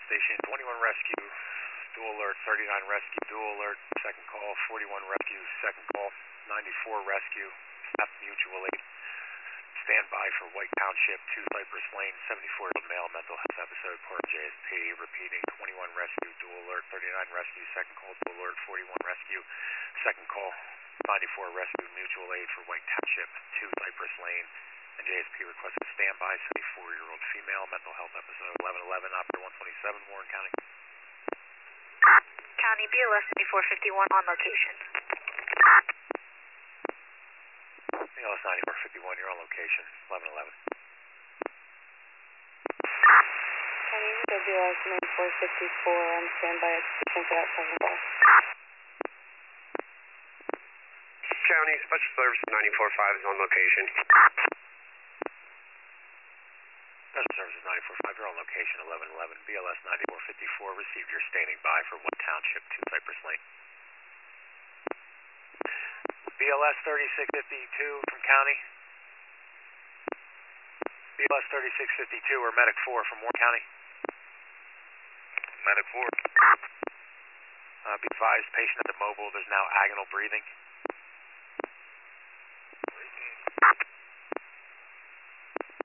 station, 21 rescue, dual alert, 39 rescue, dual alert, second call, 41 rescue, second call, 94 rescue, staff mutual aid, standby for White Township, 2 Cypress Lane, 74-year-old male, mental health episode, Port JSP, repeating, 21 rescue, dual alert, 39 rescue, second call, dual alert, 41 rescue, second call, 94 rescue, mutual aid for White Township, 2 Cypress Lane, and JSP requested standby, 74-year-old female, mental health episode, 1111, operator 127, Warren County. County BLS 9451 on location. BLS 9451, you're on location, 1111. County BLS 9454 on standby at station for that second call. County Special Services 945 is on location. Special Services 945, you're on location, 1111. BLS 9454, received your standing by for White Township, 2 Cypress Lane. BLS 3652 from County. BLS 3652 or Medic 4 from Warren County. Medic 4. Be advised, patient at the mobile, there's now agonal breathing.